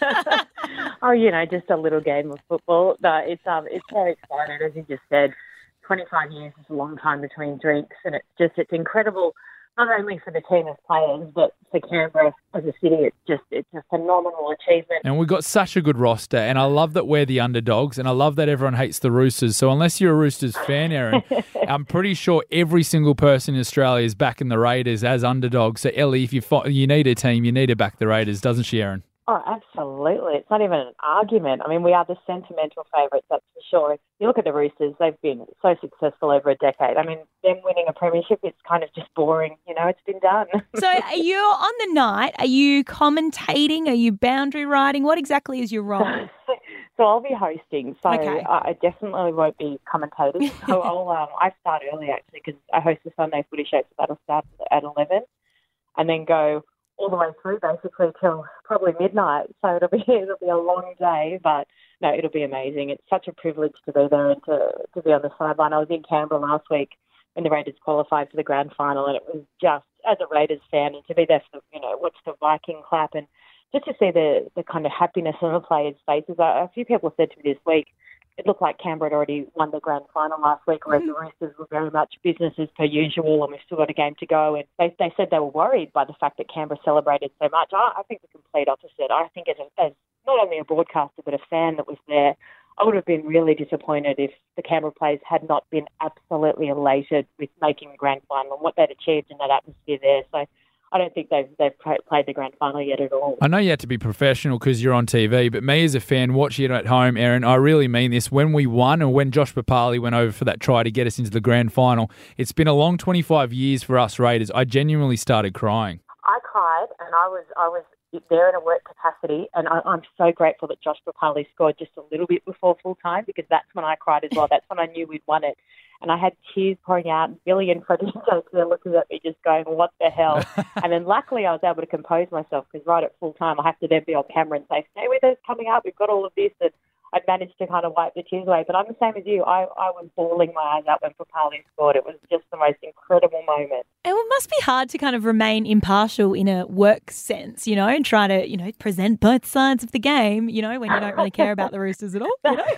Speaker 13: Oh, you know, just a little game of football. No, it's um, it's very exciting, as you just said. twenty-five years is a long time between drinks, and it's just it's incredible. Not only for the team as players, but for Canberra as a city, it's just it's a phenomenal achievement.
Speaker 4: And we've got such a good roster, and I love that we're the underdogs, and I love that everyone hates the Roosters. So unless you're a Roosters fan, Erin, I'm pretty sure every single person in Australia is backing the Raiders as underdogs. So Ellie, if you fo- you need a team, you need to back the Raiders, doesn't she, Erin?
Speaker 13: Oh, absolutely. It's not even an argument. I mean, we are the sentimental favourites, that's for sure. If you look at the Roosters, they've been so successful over a decade. I mean, them winning a premiership, it's kind of just boring. You know, it's been done.
Speaker 3: So are you on the night? Are you commentating? Are you boundary riding? What exactly is your role?
Speaker 13: So I'll be hosting. So
Speaker 3: Okay.
Speaker 13: I I definitely won't be commentating. So I'll, um, I start early, actually, because I host the Sunday footy show, so that'll start at eleven and then go all the way through basically till probably midnight. So it'll be it'll be a long day, but no, it'll be amazing. It's such a privilege to be there and to, to be on the sideline. I was in Canberra last week when the Raiders qualified for the grand final, and it was just, as a Raiders fan, and to be there for, you know, watch the Viking clap and just to see the, the kind of happiness on the players' faces. A, a few people said to me this week, it looked like Canberra had already won the grand final last week, whereas the Roosters were very much business as per usual, and we've still got a game to go. And they, they said they were worried by the fact that Canberra celebrated so much. I, I think the complete opposite. I think as, a, as not only a broadcaster but a fan that was there, I would have been really disappointed if the Canberra players had not been absolutely elated with making the grand final and what they'd achieved in that atmosphere there. So I don't think they've they've played the grand final yet at all.
Speaker 4: I know you had to be professional because you're on T V, but me as a fan watching it at home, Erin, I really mean this. When we won, and when Josh Papali went over for that try to get us into the grand final, it's been a long twenty-five years for us Raiders. I genuinely started crying.
Speaker 13: I cried, and I was I was there in a work capacity, and I, I'm so grateful that Josh Papali scored just a little bit before full time, because that's when I cried as well. That's when I knew we'd won it. And I had tears pouring out, and Billy and Freddie were looking at me just going, what the hell? And then luckily I was able to compose myself, because right at full time I have to then be on camera and say, stay with us, coming up, we've got all of this. And I managed to kind of wipe the tears away. But I'm the same as you. I, I was bawling my eyes out when Papali scored. It was just the most incredible moment.
Speaker 3: It must be hard to kind of remain impartial in a work sense, you know, and try to, you know, present both sides of the game, you know, when you don't really care about the Roosters at all, you know?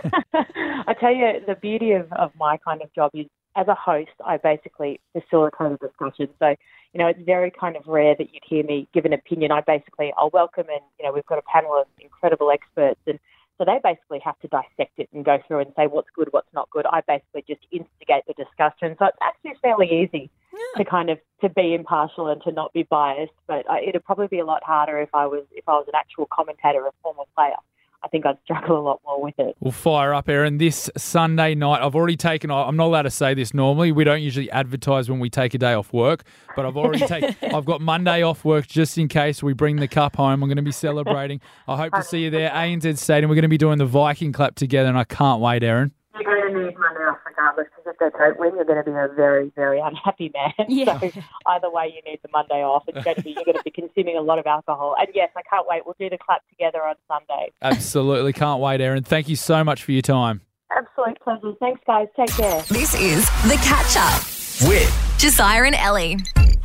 Speaker 13: I tell you, the beauty of, of my kind of job is, as a host, I basically facilitate a discussion. So, you know, it's very kind of rare that you'd hear me give an opinion. I basically, I'll welcome, and, you know, we've got a panel of incredible experts, and so they basically have to dissect it and go through and say what's good, what's not good. I basically just instigate the discussion. So it's actually fairly easy yeah. to kind of to be impartial and to not be biased. But uh, it'd probably be a lot harder if I was if I was an actual commentator or a former player. I think I'd struggle a lot more with it.
Speaker 4: We'll fire up, Erin, this Sunday night. I've already taken, I'm not allowed to say this normally. We don't usually advertise when we take a day off work, but I've already taken, I've got Monday off work just in case we bring the cup home. I'm going to be celebrating. I hope to see you there, A N Z Stadium. We're going to be doing the Viking clap together, and I can't wait, Erin.
Speaker 13: You're going to need Monday off regardless, because if they don't win, you're going to be a very, very unhappy man.
Speaker 3: Yeah.
Speaker 13: So either way, you need the Monday off. It's going to be, you're going to be consuming a lot of alcohol. And yes, I can't wait. We'll do the clap together on Sunday.
Speaker 4: Absolutely. Can't wait, Erin. Thank you so much for your time.
Speaker 13: Absolute pleasure. Thanks, guys. Take care.
Speaker 1: This is The Catch Up
Speaker 2: with
Speaker 1: Josiah and Ellie.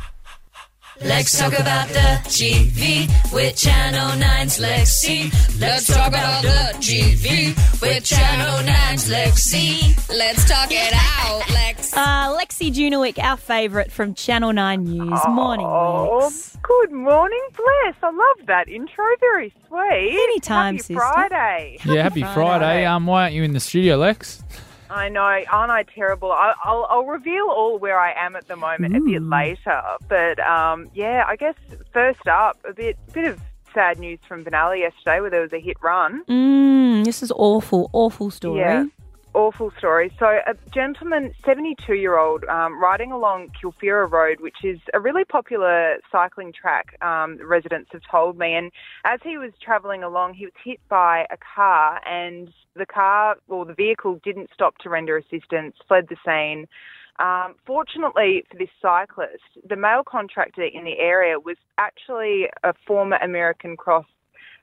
Speaker 14: Let's talk about the G V with Channel nine's Lexi. Let's talk about the G V with Channel nine's Lexi. Let's talk it out, Lex.
Speaker 3: Uh, Lexi Junowick, our favourite from Channel nine News. Morning, Lex.
Speaker 15: Good morning, Bless. I love that intro. Very sweet.
Speaker 3: Anytime,
Speaker 15: Happy
Speaker 3: sister.
Speaker 15: Friday.
Speaker 4: Yeah, happy
Speaker 3: Friday.
Speaker 4: Friday. Um, why aren't you in the studio, Lex?
Speaker 15: I know, aren't I terrible? I'll, I'll, I'll reveal all where I am at the moment Ooh. a bit later. But, um, yeah, I guess first up, a bit bit of sad news from Benalla yesterday where there was a hit run.
Speaker 3: Mm, this is awful, awful story.
Speaker 15: Yeah, awful story. So a gentleman, seventy-two-year-old, um, riding along Kilfira Road, which is a really popular cycling track, um, residents have told me. And as he was travelling along, he was hit by a car, and the car or the vehicle didn't stop to render assistance, fled the scene. Um, fortunately for this cyclist, the male contractor in the area was actually a former American Cross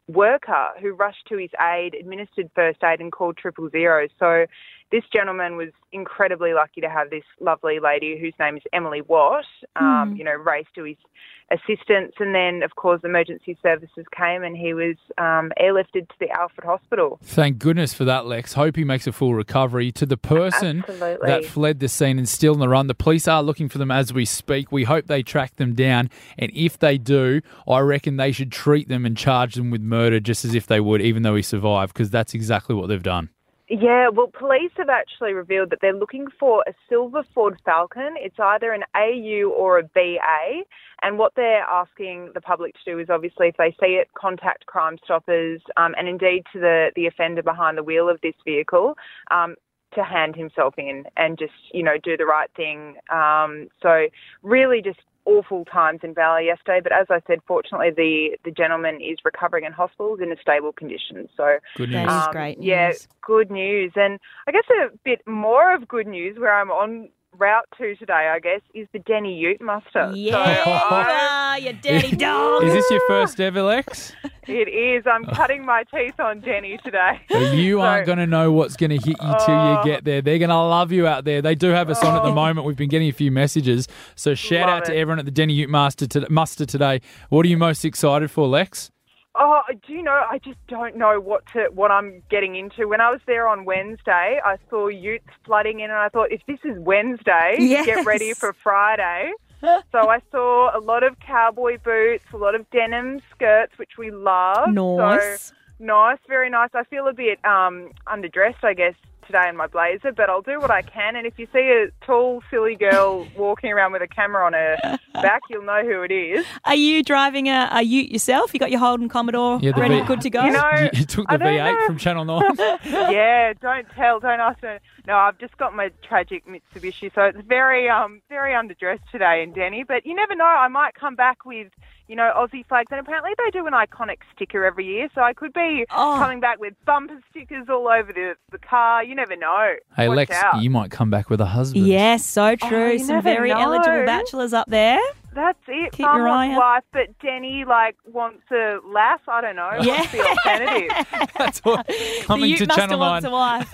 Speaker 15: worker who rushed to his aid, administered first aid and called triple zero. So this gentleman was incredibly lucky to have this lovely lady whose name is Emily Watt, um,
Speaker 3: Mm.
Speaker 15: you know, race to his assistance. And then, of course, emergency services came and he was um, airlifted to the Alfred Hospital.
Speaker 4: Thank goodness for that, Lex. Hope he makes a full recovery. To the person
Speaker 15: Absolutely.
Speaker 4: that fled the scene and still on the run, the police are looking for them as we speak. We hope they track them down. And if they do, I reckon they should treat them and charge them with murder just as if they would, even though he survived, because that's exactly what they've done.
Speaker 15: Yeah, well, police have actually revealed that they're looking for a silver Ford Falcon. It's either an A U or a B A. And what they're asking the public to do is obviously, if they see it, contact Crime Stoppers um, and indeed to the, the offender behind the wheel of this vehicle um, to hand himself in and just, you know, do the right thing. Um, so really just awful times in Valley yesterday, but as I said, fortunately the, the gentleman is recovering in hospitals in a stable condition. So
Speaker 4: good news.
Speaker 3: That is
Speaker 15: um,
Speaker 3: great
Speaker 15: Yeah,
Speaker 3: news.
Speaker 15: good news. And I guess a bit more of good news where I'm on route to today, I guess, is the Denny Ute muster.
Speaker 3: Yeah,
Speaker 15: So I-
Speaker 3: ah, you dirty dog.
Speaker 4: Is this your first ever, Lex?
Speaker 15: it is. I'm cutting my teeth on Denny today.
Speaker 4: So you
Speaker 15: So-
Speaker 4: aren't going to know what's going to hit you till you
Speaker 15: Oh.
Speaker 4: get there. They're going to love you out there. They do have us on at the moment. We've been getting a few messages. So shout
Speaker 15: Love
Speaker 4: out to
Speaker 15: it.
Speaker 4: everyone at the Denny Ute Master to, Muster today. What are you most excited for, Lex?
Speaker 15: Oh, do you know, I just don't know what to what I'm getting into. When I was there on Wednesday, I saw utes flooding in and I thought, if this is Wednesday,
Speaker 3: Yes.
Speaker 15: get ready for Friday. So I saw a lot of cowboy boots, a lot of denim skirts, which we love.
Speaker 3: Nice.
Speaker 15: So, nice, very nice. I feel a bit um, underdressed, I guess, today in my blazer, but I'll do what I can. And if you see a tall, silly girl walking around with a camera on her back, you'll know who it is.
Speaker 3: Are you driving a, a ute yourself? You got your Holden Commodore
Speaker 4: Yeah, the
Speaker 3: ready,
Speaker 4: V-
Speaker 3: good to go?
Speaker 15: You know,
Speaker 4: You, you took
Speaker 15: I
Speaker 4: the
Speaker 15: don't
Speaker 4: V eight
Speaker 15: know.
Speaker 4: from Channel nine.
Speaker 15: Yeah, don't tell, don't ask me. No, I've just got my tragic Mitsubishi, so it's very, um, very underdressed today in Denny. But you never know, I might come back with, you know, Aussie flags, and apparently they do an iconic sticker every year, so I could be
Speaker 3: Oh.
Speaker 15: coming back with bumper stickers all over the, the car. You never know.
Speaker 4: Hey,
Speaker 15: Watch
Speaker 4: Lex,
Speaker 15: out.
Speaker 4: you might come back with a husband.
Speaker 3: Yes, so true.
Speaker 15: Oh, you
Speaker 3: Some
Speaker 15: never
Speaker 3: very
Speaker 15: know.
Speaker 3: eligible bachelors up there.
Speaker 15: That's it.
Speaker 3: Keep
Speaker 15: Mum
Speaker 3: your eye
Speaker 15: wants
Speaker 3: out.
Speaker 15: wife, but Denny, like, wants a lass. I don't know.
Speaker 3: Yeah.
Speaker 15: What's the alternative?
Speaker 4: That's all. Coming
Speaker 3: the ute
Speaker 4: to
Speaker 3: muster
Speaker 4: Channel
Speaker 3: wants
Speaker 4: nine.
Speaker 3: a wife.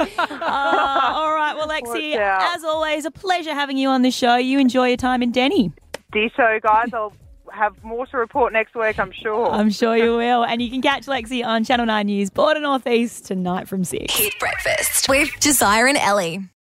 Speaker 3: uh, all right, well, Lexi,
Speaker 15: Watch out.
Speaker 3: as always, a pleasure having you on the show. You enjoy your time in Denny.
Speaker 15: Ditto, guys. I'll have more to report next week, I'm sure.
Speaker 3: I'm sure you will. And you can catch Lexi on Channel nine News, Border Northeast tonight from six.
Speaker 1: Hit breakfast with Josiah and Ellie.